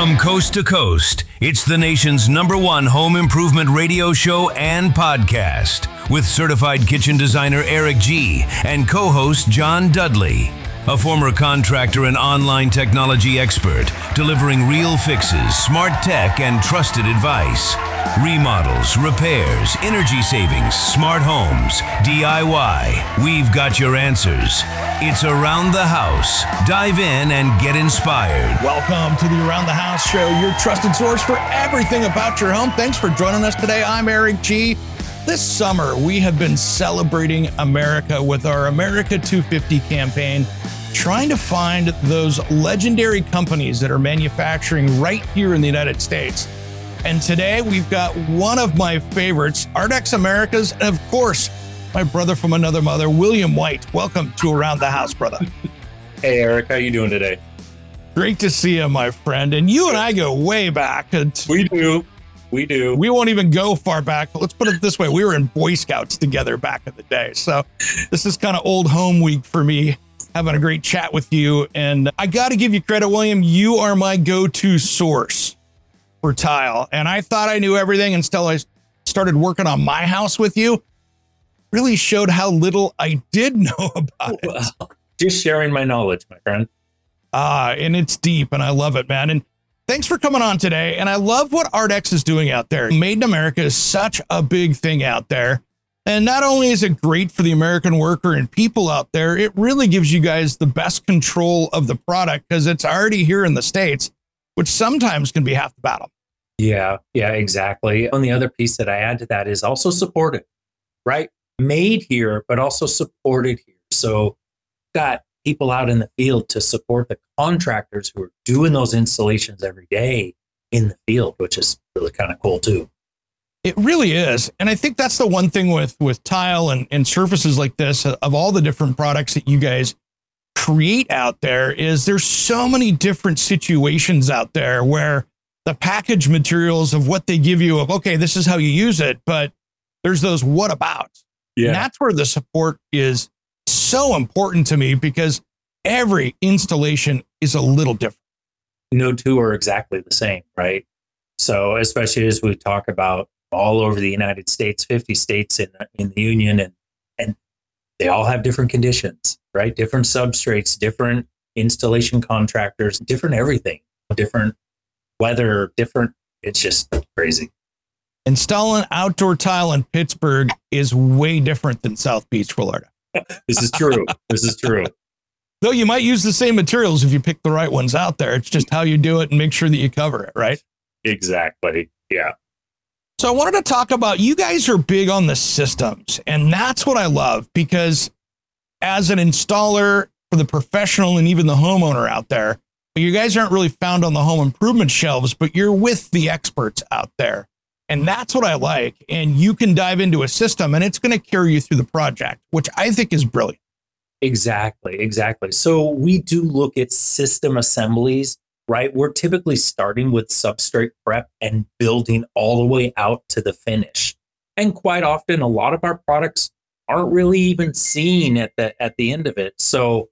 From coast to coast, it's the nation's #1 home improvement radio show and podcast with certified kitchen designer Eric G. and co-host John Dudley. A former contractor and online technology expert, delivering real fixes, smart tech, and trusted advice. Remodels, repairs, energy savings, smart homes, DIY. We've got your answers. It's Around the House. Dive in and get inspired. Welcome to the Around the House show, your trusted source for everything about your home. Thanks for joining us today. I'm Eric G. This summer, we have been celebrating America with our America 250 campaign, trying to find those legendary companies that are manufacturing right here in the United States. And today we've got one of my favorites, Ardex Americas, and of course, my brother from another mother, William White. Welcome to Around the House, brother. Hey, Eric, how you doing today? Great to see you, my friend. And you and I go way back. We do. We won't even go far back, but let's put it this way. We were in Boy Scouts together back in the day. So this is kind of old home week for me, having a great chat with you. And I got to give you credit, William. You are my go-to source for tile. And I thought I knew everything until I started working on my house with you. Really showed how little I did know about it. Well, just sharing my knowledge, my friend. And it's deep, and I love it, man. And thanks for coming on today. And I love what Ardex is doing out there. Made in America is such a big thing out there. And not only is it great for the American worker and people out there, it really gives you guys the best control of the product because it's already here in the States, which sometimes can be half the battle. Yeah, exactly. And the other piece that I add to that is also supported, right? Made here, but also supported here. So got people out in the field to support the contractors who are doing those installations every day in the field, which is really kind of cool too. It really is. And I think that's the one thing with tile and surfaces like this, of all the different products that you guys create out there, is there's so many different situations out there where the package materials of what they give you of, okay, this is how you use it, but there's those what abouts. Yeah. And that's where the support is so important to me because every installation is a little different. No two are exactly the same, right? So especially as we talk about all over the United States, 50 states in the union, and they all have different conditions, right? Different substrates, different installation contractors, different everything, different weather, different. It's just crazy. Installing outdoor tile in Pittsburgh is way different than South Beach, Florida. This is true. Though you might use the same materials if you pick the right ones out there. It's just how you do it and make sure that you cover it, right? Exactly. Yeah. So I wanted to talk about, you guys are big on the systems, and that's what I love because as an installer for the professional and even the homeowner out there, you guys aren't really found on the home improvement shelves, but you're with the experts out there. And that's what I like. And you can dive into a system and it's going to carry you through the project, which I think is brilliant. Exactly. So we do look at system assemblies, right? We're typically starting with substrate prep and building all the way out to the finish. And quite often, a lot of our products aren't really even seen at the end of it. So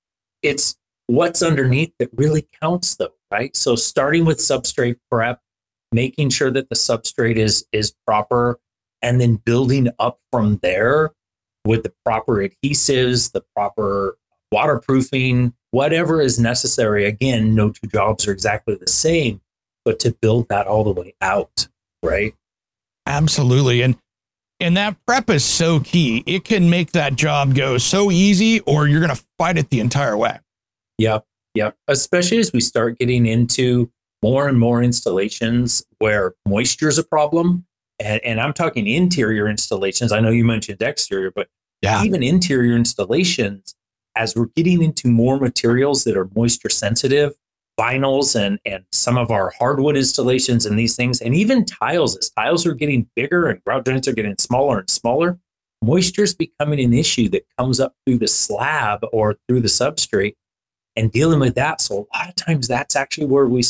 it's what's underneath that really counts though, right? So starting with substrate prep, making sure that the substrate is proper, and then building up from there with the proper adhesives, the proper waterproofing, whatever is necessary. Again, no two jobs are exactly the same, but to build that all the way out, right? Absolutely. And that prep is so key. It can make that job go so easy, or you're going to fight it the entire way. Yep. Especially as we start getting into more and more installations where moisture is a problem. And I'm talking interior installations. I know you mentioned exterior, but even interior installations, as we're getting into more materials that are moisture sensitive, vinyls and some of our hardwood installations and these things, and even tiles, as tiles are getting bigger and grout joints are getting smaller and smaller, moisture is becoming an issue that comes up through the slab or through the substrate, and dealing with that. So a lot of times that's actually where we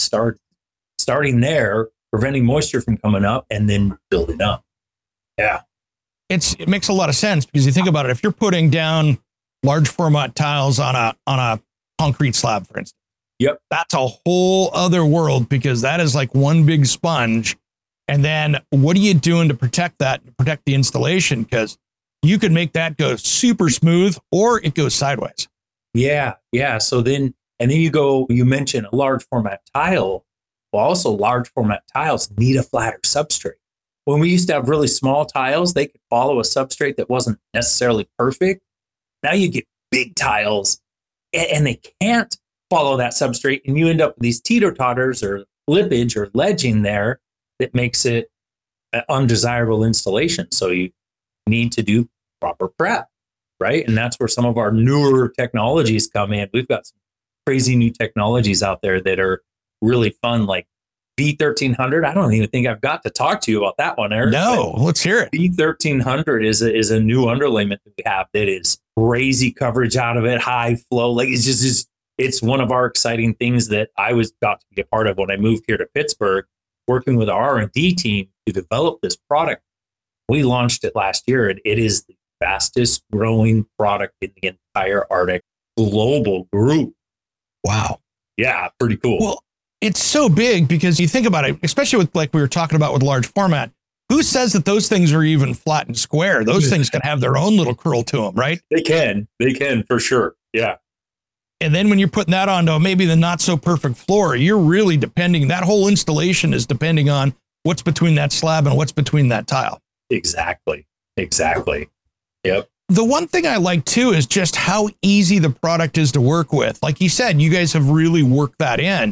starting there, preventing moisture from coming up and then building up. Yeah. It makes a lot of sense because you think about it. If you're putting down large format tiles on a concrete slab, for instance, Yep. That's a whole other world because that is like one big sponge. And then what are you doing to protect that, to protect the installation? Because you could make that go super smooth or it goes sideways. Yeah. Yeah. So then, and then you mentioned a large format tile. Well, also large format tiles need a flatter substrate. When we used to have really small tiles, they could follow a substrate that wasn't necessarily perfect. Now you get big tiles and they can't follow that substrate. And you end up with these teeter-totters or lippage or ledging there that makes it an undesirable installation. So you need to do proper prep, right? And that's where some of our newer technologies come in. We've got some crazy new technologies out there that are really fun, like V1300. I don't even think I've got to talk to you about that one, Eric. No, let's hear it. V1300 is a new underlayment that we have that is crazy coverage out of it, high flow. Like it's one of our exciting things that I was got to be a part of when I moved here to Pittsburgh, working with our R&D team to develop this product. We launched it last year, and it is the fastest growing product in the entire Arctic global group. Wow. Yeah, pretty cool. Well, it's so big because you think about it, especially with like we were talking about with large format. Who says that those things are even flat and square? Those things can have their own little curl to them, right? They can for sure. Yeah. And then when you're putting that onto maybe the not so perfect floor, you're really depending, that whole installation is depending on what's between that slab and what's between that tile. Exactly. Yep. The one thing I like too is just how easy the product is to work with. Like you said, you guys have really worked that in.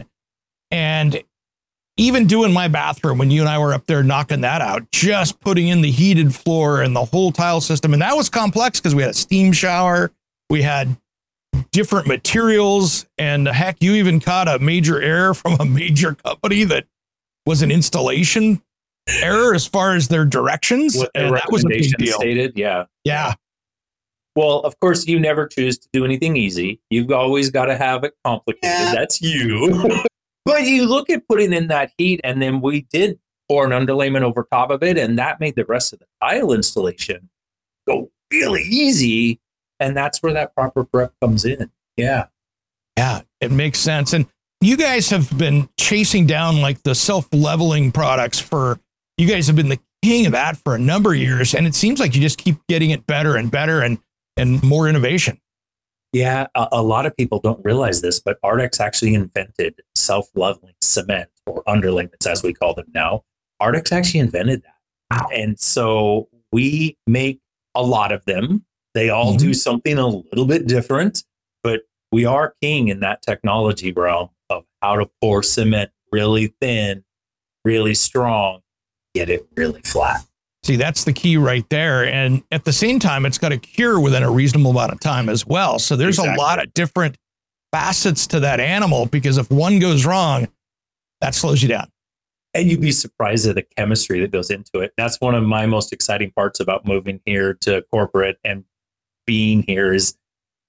And even doing my bathroom, when you and I were up there knocking that out, just putting in the heated floor and the whole tile system. And that was complex because we had a steam shower, we had different materials, and heck, you even caught a major error from a major company that was an installation error as far as their directions. What and that was a big deal. Stated, yeah. Yeah. Well, of course, you never choose to do anything easy. You've always got to have it complicated. Yeah. That's you. But you look at putting in that heat, and then we did pour an underlayment over top of it, and that made the rest of the tile installation go really easy. And that's where that proper prep comes in. Yeah. Yeah, it makes sense. And you guys have been chasing down like the self-leveling products you guys have been the king of that for a number of years. And it seems like you just keep getting it better and better and more innovation. Yeah, a lot of people don't realize this, but Ardex actually invented self-leveling cement, or underlayments as we call them now. Ardex actually invented that. Wow. And so we make a lot of them. They all do something a little bit different, but we are king in that technology realm of how to pour cement really thin, really strong, get it really flat. See, that's the key right there. And at the same time, it's got to cure within a reasonable amount of time as well. So there's a lot of different facets to that animal, because if one goes wrong, that slows you down. And you'd be surprised at the chemistry that goes into it. That's one of my most exciting parts about moving here to corporate and being here is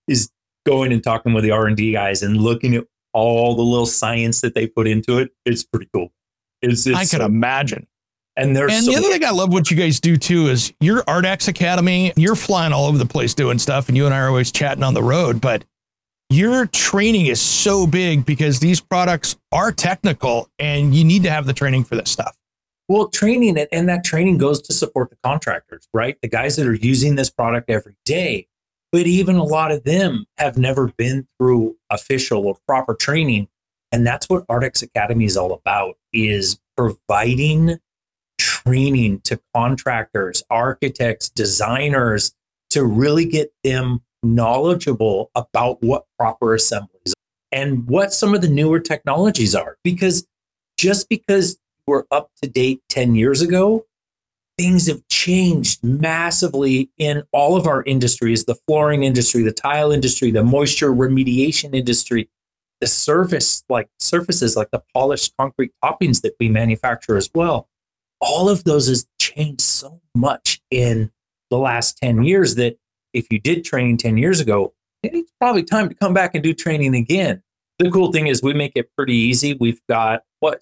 going and talking with the R&D guys and looking at all the little science that they put into it. It's pretty cool. I can imagine. And the other thing I love what you guys do too is your Ardex Academy. You're flying all over the place doing stuff, and you and I are always chatting on the road, but your training is so big because these products are technical and you need to have the training for this stuff. Well, training it, and that training goes to support the contractors, right? The guys that are using this product every day. But even a lot of them have never been through official or proper training. And that's what Ardex Academy is all about, is providing training to contractors, architects, designers, to really get them knowledgeable about what proper assemblies are and what some of the newer technologies are. Because just because we're up to date 10 years ago, things have changed massively in all of our industries, the flooring industry, the tile industry, the moisture remediation industry, the surfaces like the polished concrete toppings that we manufacture as well. All of those has changed so much in the last 10 years that if you did training 10 years ago, it's probably time to come back and do training again. The cool thing is we make it pretty easy. We've got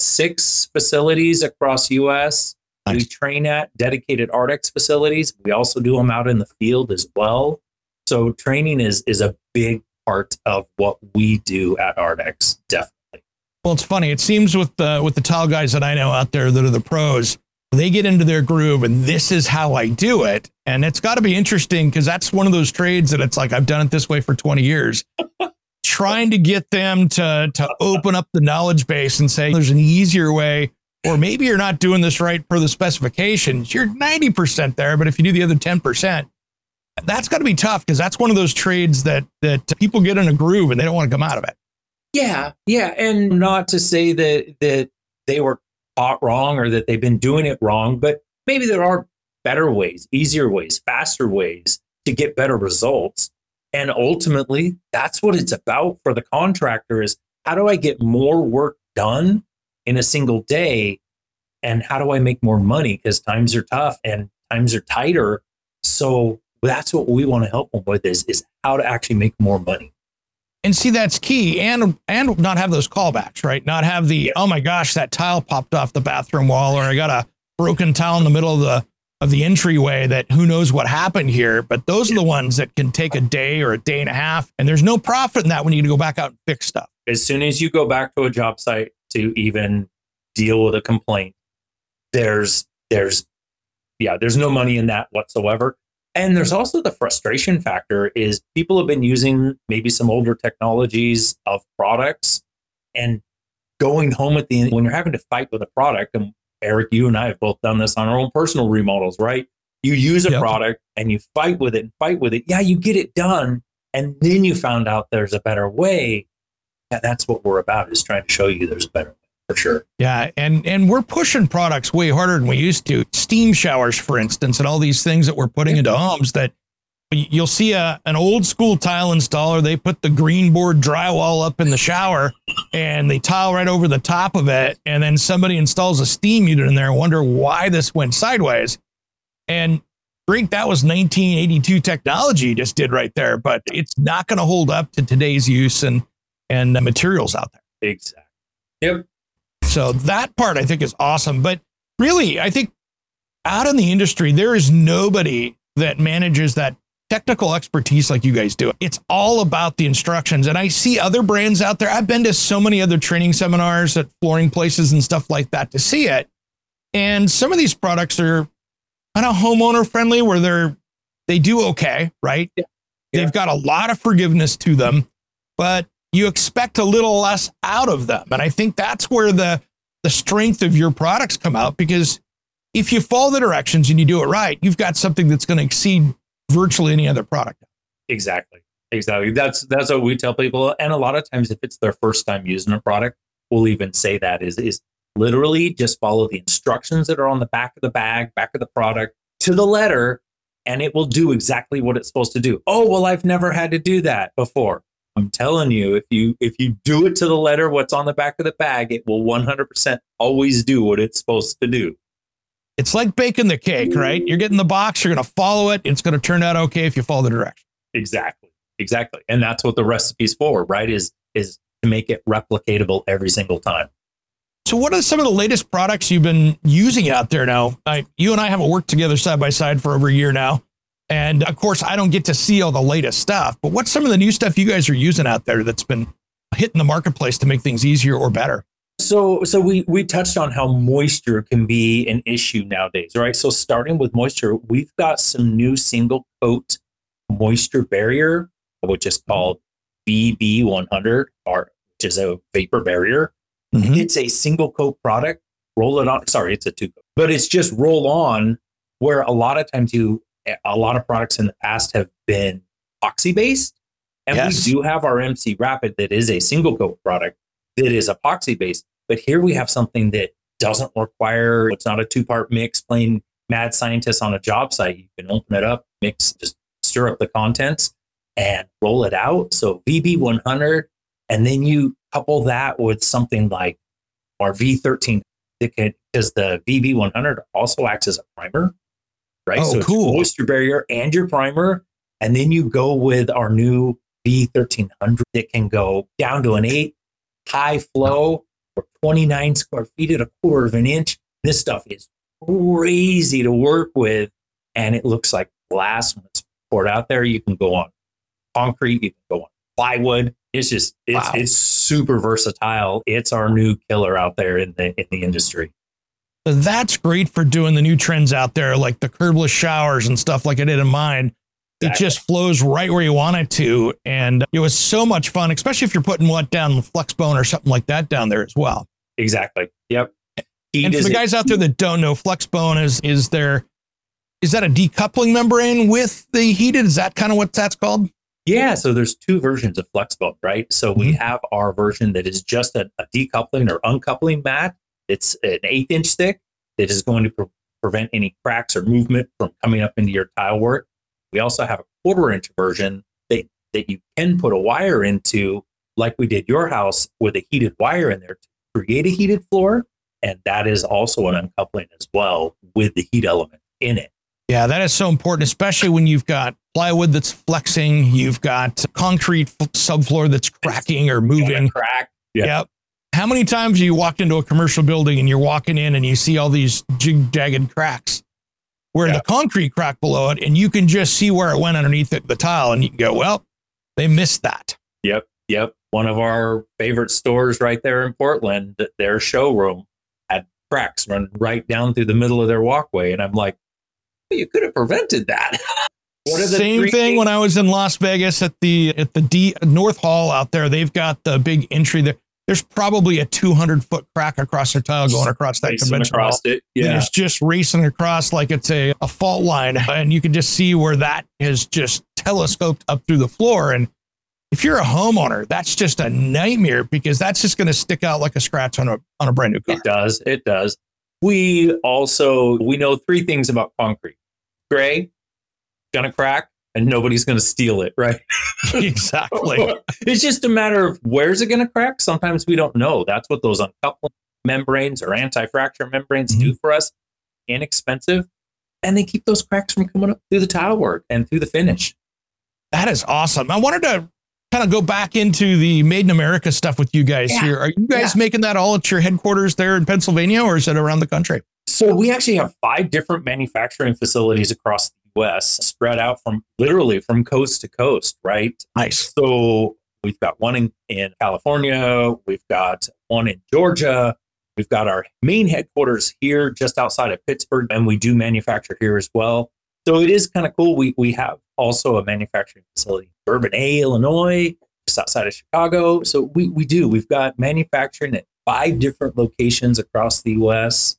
6 facilities across US. Nice. We train at dedicated Ardex facilities. We also do them out in the field as well. So training is a big part of what we do at Ardex, definitely. Well, it's funny. It seems with the tile guys that I know out there that are the pros, they get into their groove and this is how I do it. And it's got to be interesting because that's one of those trades that it's like, I've done it this way for 20 years. Trying to get them to open up the knowledge base and say, there's an easier way, or maybe you're not doing this right per the specifications. You're 90% there, but if you do the other 10%, that's got to be tough because that's one of those trades that people get in a groove and they don't want to come out of it. Yeah. And not to say that they were taught wrong or that they've been doing it wrong, but maybe there are better ways, easier ways, faster ways to get better results. And ultimately, that's what it's about for the contractor is how do I get more work done in a single day? And how do I make more money? Because times are tough and times are tighter. So that's what we want to help them with is how to actually make more money. And see, that's key. And not have those callbacks, right? Not have the, oh my gosh, that tile popped off the bathroom wall, or I got a broken tile in the middle of the entryway that who knows what happened here. But those are the ones that can take a day or a day and a half. And there's no profit in that when you need to go back out and fix stuff. As soon as you go back to a job site to even deal with a complaint, there's no money in that whatsoever. And there's also the frustration factor is people have been using maybe some older technologies of products and going home at the end when you're having to fight with a product. And Eric, you and I have both done this on our own personal remodels, right? You use a product and you fight with it. Yeah, you get it done. And then you found out there's a better way. Yeah, that's what we're about is trying to show you there's a better way. For sure. Yeah. And we're pushing products way harder than we used to. Steam showers, for instance, and all these things that we're putting into homes that you'll see an old school tile installer. They put the green board drywall up in the shower and they tile right over the top of it. And then somebody installs a steam unit in there and wonder why this went sideways. And Greg, that was 1982 technology you just did right there, but it's not going to hold up to today's use and the materials out there. Exactly. Yep. So that part I think is awesome. But really, I think out in the industry, there is nobody that manages that technical expertise like you guys do. It's all about the instructions. And I see other brands out there. I've been to so many other training seminars at flooring places and stuff like that to see it. And some of these products are kind of homeowner friendly where they do okay, right? Yeah. They've got a lot of forgiveness to them, but you expect a little less out of them. And I think that's where the strength of your products come out, because if you follow the directions and you do it right, you've got something that's going to exceed virtually any other product. Exactly. That's what we tell people. And a lot of times if it's their first time using a product, we'll even say that is literally just follow the instructions that are on the back of the bag, back of the product to the letter, and it will do exactly what it's supposed to do. Oh, well, I've never had to do that before. I'm telling you, if you do it to the letter, what's on the back of the bag, it will 100% always do what it's supposed to do. It's like baking the cake, right? You're getting the box, you're going to follow it. It's going to turn out okay if you follow the direction. Exactly. And that's what the recipe's for, right? Is to make it replicatable every single time. So what are some of the latest products you've been using out there now? You and I haven't worked together side by side for over a year now. And of course, I don't get to see all the latest stuff, but what's some of the new stuff you guys are using out there that's been hitting the marketplace to make things easier or better? So we touched on how moisture can be an issue nowadays, right? So starting with moisture, we've got some new single coat moisture barrier, which is called VB100, which is a vapor barrier. Mm-hmm. It's a single coat product. Roll it on. Sorry, it's a two coat, but it's just roll on. Where a lot of times a lot of products in the past have been epoxy based, and we do have our MC Rapid that is a single coat product that is epoxy based. But here we have something that doesn't require, it's not a 2-part mix, plain mad scientist on a job site. You can open it up, mix, just stir up the contents and roll it out. So VB100, and then you couple that with something like our V13, because the VB100 also acts as a primer, right? Oh, so cool. It's moisture barrier and your primer. And then you go with our new V1300 that can go down to an 8 high flow for 29 square feet at 1/4 of an inch. This stuff is crazy to work with, and it looks like glass when it's poured out there. You can go on concrete, you can go on plywood. It's just, it's super versatile. It's our new killer out there in the industry. That's great for doing the new trends out there, like the curbless showers and stuff like I did in mine. It just flows right where you want it to. And it was so much fun, especially if you're putting down FlexBone or something like that down there as well. Exactly. Yep. And for the guys out there that don't know, FlexBone is that a decoupling membrane with the heated? Is that kind of what that's called? Yeah. So there's two versions of FlexBone, right? So we have our version that is just a decoupling or uncoupling mat. It's an 1/8 inch thick that is going to prevent any cracks or movement from coming up into your tile work. We also have a 1/4 inch version that you can put a wire into, like we did your house, with a heated wire in there to create a heated floor. And that is also an uncoupling as well with the heat element in it. Yeah, that is so important, especially when you've got plywood that's flexing, you've got concrete subfloor that's cracking or moving. Crack. Yep. How many times have you walked into a commercial building and you're walking in and you see all these jagged cracks where the concrete crack below it, and you can just see where it went underneath the tile, and you can go, well, they missed that. Yep. One of our favorite stores right there in Portland, their showroom had cracks run right down through the middle of their walkway. And I'm like, well, you could have prevented that. Same thing when I was in Las Vegas at the North Hall out there. They've got the big entry there. There's probably a 200-foot crack across their tile going across that convention hall. Yeah. And it's just racing across like it's a fault line. And you can just see where that has just telescoped up through the floor. And if you're a homeowner, that's just a nightmare, because that's just going to stick out like a scratch on a brand new car. It does. We know 3 things about concrete. Gray, gonna crack, and nobody's going to steal it, right? Exactly. It's just a matter of where's it going to crack. Sometimes we don't know. That's what those uncoupling membranes or anti-fracture membranes do for us. Inexpensive. And they keep those cracks from coming up through the tile work and through the finish. That is awesome. I wanted to kind of go back into the Made in America stuff with you guys here. Are you guys making that all at your headquarters there in Pennsylvania, or is it around the country? So we actually have 5 different manufacturing facilities across the U.S. spread out from coast to coast, right? Nice. So we've got one in California. We've got one in Georgia. We've got our main headquarters here just outside of Pittsburgh, and we do manufacture here as well. So it is kind of cool. We have also a manufacturing facility in Bourbonnais, Illinois, just outside of Chicago. So we've got manufacturing at 5 different locations across the U.S.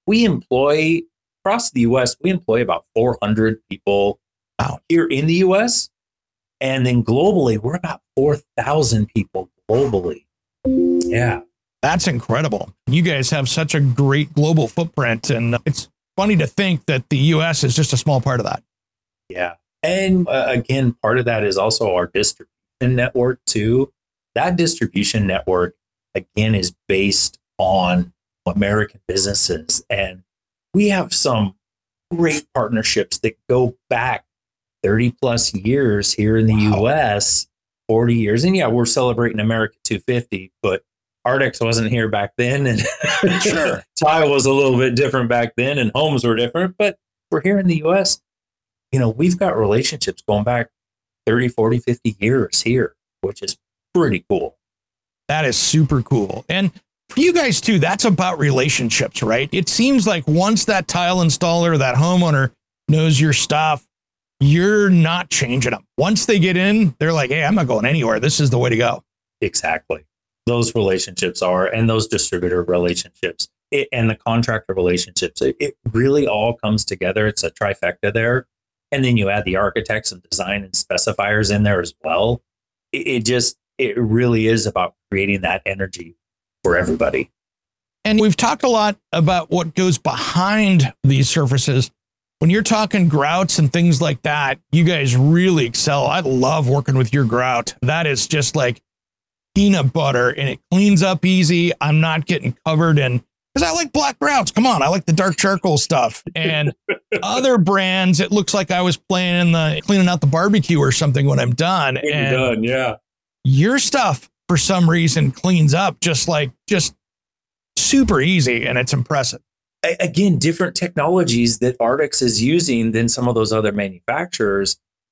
Across the U.S., we employ about 400 people here in the U.S. And then globally, we're about 4,000 people globally. Yeah. That's incredible. You guys have such a great global footprint. And it's funny to think that the U.S. is just a small part of that. Yeah. And again, part of that is also our distribution network, too. That distribution network, again, is based on American businesses. And we have some great partnerships that go back 30 plus years here in the U.S., 40 years. And yeah, we're celebrating America 250, but Ardex wasn't here back then. And sure, tile was a little bit different back then, and homes were different. But we're here in the U.S., we've got relationships going back 30, 40, 50 years here, which is pretty cool. That is super cool. And for you guys too, that's about relationships, right? It seems like once that tile installer, that homeowner knows your stuff, you're not changing them. Once they get in, they're like, hey, I'm not going anywhere. This is the way to go. Exactly. Those relationships and those distributor relationships and the contractor relationships, it really all comes together. It's a trifecta there. And then you add the architects and design and specifiers in there as well. It really is about creating that energy for everybody. And we've talked a lot about what goes behind these surfaces. When you're talking grouts and things like that, you guys really excel. I love working with your grout. That is just like peanut butter, and it cleans up easy. I'm not getting covered in, because I like black grouts. Come on, I like the dark charcoal stuff. And other brands, it looks like I was playing in cleaning out the barbecue or something when I'm done. When you're done, yeah. Your stuff, for some reason, cleans up just super easy, and it's impressive. Again, different technologies that Ardex is using than some of those other manufacturers.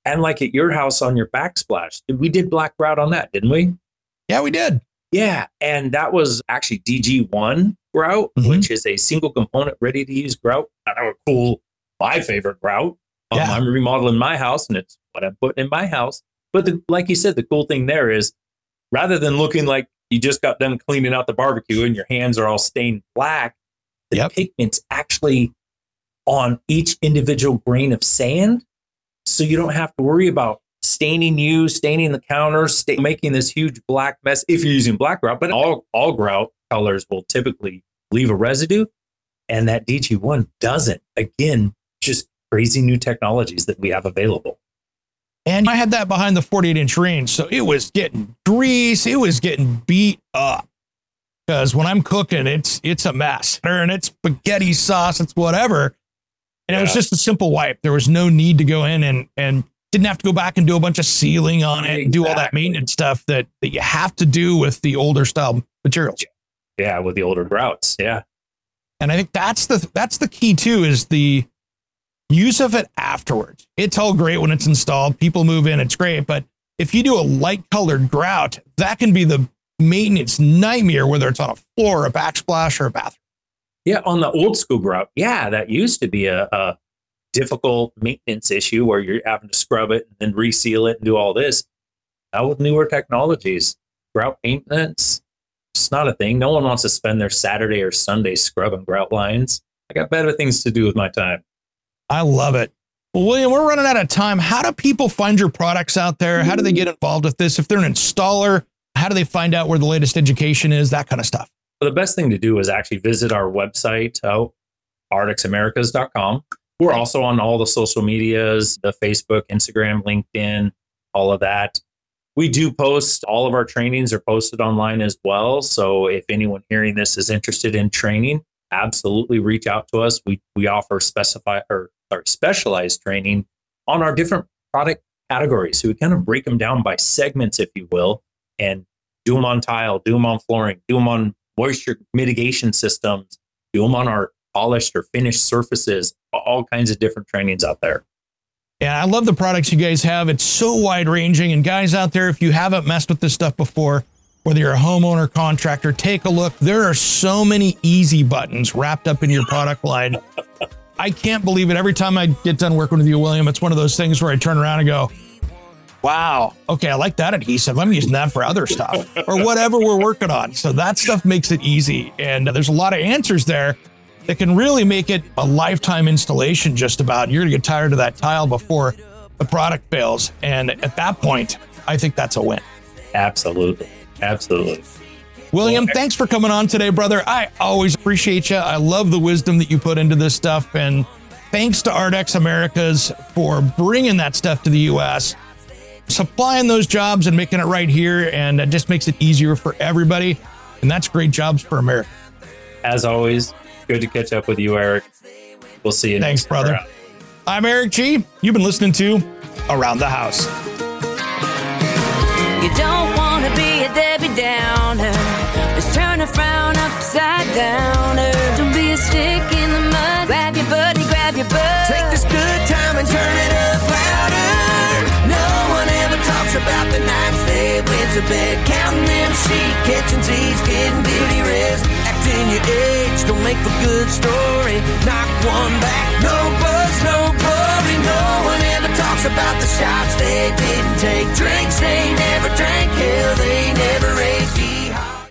And like at your house on your backsplash, we did black grout on that, didn't we? Yeah, we did. Yeah. And that was actually DG1 grout, which is a single component ready to use grout. Kind of cool. My favorite grout. I'm remodeling my house, and it's what I'm putting in my house. But like you said, the cool thing there is rather than looking like you just got done cleaning out the barbecue and your hands are all stained black, the pigment's actually on each individual grain of sand. So you don't have to worry about staining the counters, making this huge black mess if you're using black grout. But all grout colors will typically leave a residue, and that DG1 doesn't. Again, just crazy new technologies that we have available. And I had that behind the 48-inch range, so it was getting grease, it was getting beat up. Because when I'm cooking, it's a mess. And it's spaghetti sauce, it's whatever. And it was just a simple wipe. There was no need to go in and didn't have to go back and do a bunch of sealing on it and do all that maintenance stuff that you have to do with the older style materials. Yeah, with the older grouts. Yeah. And I think that's the key too, is the use of it afterwards. It's all great when it's installed. People move in, it's great. But if you do a light colored grout, that can be the maintenance nightmare, whether it's on a floor, a backsplash, or a bathroom. Yeah, on the old school grout, that used to be a difficult maintenance issue where you're having to scrub it and then reseal it and do all this. Now with newer technologies, grout maintenance, it's not a thing. No one wants to spend their Saturday or Sunday scrubbing grout lines. I got better things to do with my time. I love it. Well, William, we're running out of time. How do people find your products out there? How do they get involved with this? If they're an installer, how do they find out where the latest education is? That kind of stuff. The best thing to do is actually visit our website, artexamericas.com. We're also on all the social medias, the Facebook, Instagram, LinkedIn, all of that. We do post, all of our trainings are posted online as well. So if anyone hearing this is interested in training, absolutely reach out to us. We offer specialized training on our different product categories. So we kind of break them down by segments, if you will, and do them on tile, do them on flooring, do them on moisture mitigation systems, do them on our polished or finished surfaces, all kinds of different trainings out there. Yeah, I love the products you guys have. It's so wide ranging. And guys out there, if you haven't messed with this stuff before, whether you're a homeowner, contractor, take a look. There are so many easy buttons wrapped up in your product line. I can't believe it. Every time I get done working with you, William, it's one of those things where I turn around and go, wow, okay, I like that adhesive. I'm using that for other stuff or whatever we're working on. So that stuff makes it easy. And there's a lot of answers there that can really make it a lifetime installation just about. You're going to get tired of that tile before the product fails. And at that point, I think that's a win. Absolutely. Absolutely. William, thanks for coming on today, brother. I always appreciate you. I love the wisdom that you put into this stuff. And thanks to Artex Americas for bringing that stuff to the U.S., supplying those jobs and making it right here. And it just makes it easier for everybody. And that's great jobs for America. As always, good to catch up with you, Eric. We'll see you next time. Thanks, brother. I'm Eric G. You've been listening to Around the House. You don't want to be a Debbie Downer. Let's turn a frown upside down. Don't be a stick in the mud. Grab your buddy, grab your bud. Take this good time and turn it up louder. No one ever talks about the nights they went to bed, counting them sheep, catching Z's, getting beauty rest. Acting your age don't make for good story. Knock one back, no buzz, no glory. No one ever talks about the shots they didn't take, drinks they never drank, hell they never ate.